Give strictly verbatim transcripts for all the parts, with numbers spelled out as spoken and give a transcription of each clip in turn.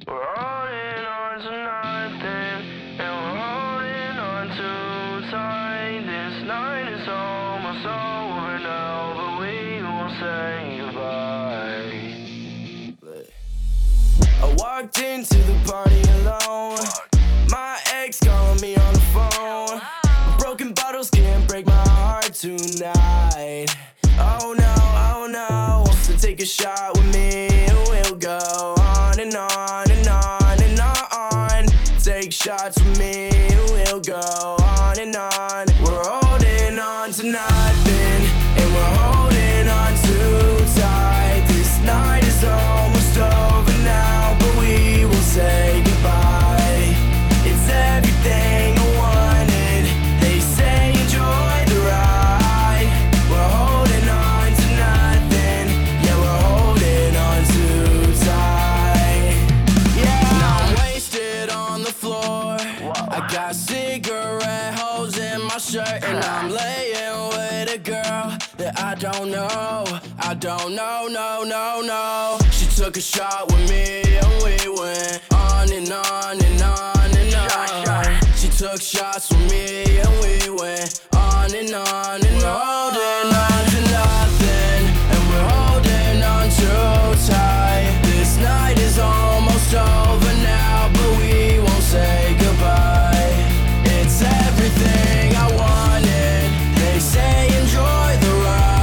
We're holding on to nothing, and we're holding on too tight. This night is almost over now, but we won't say goodbye. I walked into the party alone. My ex calling me on the phone. Broken bottles can't break my heart tonight. Oh no, oh no. So take a shot with me and we'll go on and on and on and on. Take shots with me and we'll go on and on. We're holding on to nothing, and we're holding on too tight. This night is almost over now, but we will say goodbye. It's everything I wanted. They say enjoy the ride. We're holding on to nothing. Yeah, we're holding on too tight. Yeah, now I'm wasted on the floor. I got cigarette holes in my shirt, and I'm laying with a girl that I don't know. I don't know, no, no, no. She took a shot with me and we went on and on and on and on. She took shots with me and we went on and on and on. Holding on to nothing, and we're holding on too tight. This night is almost over now, but we won't say goodbye. It's everything I wanted. They say enjoy the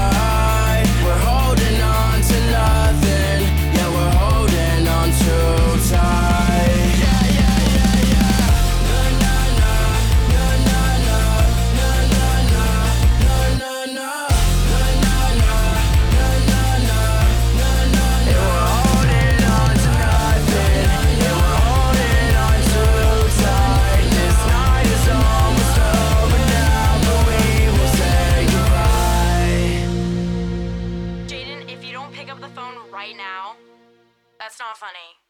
ride. We're holding on to nothing. Yeah, we're holding on too tight. Yeah, yeah, yeah, yeah. Na na na, na na na, na na na, na na na, na na na, na na na, na na na. And we're holding on to nothing. And we're holding on too tight. This night is almost over now, but we will say goodbye. Jaden, if you don't pick up the phone right now, that's not funny.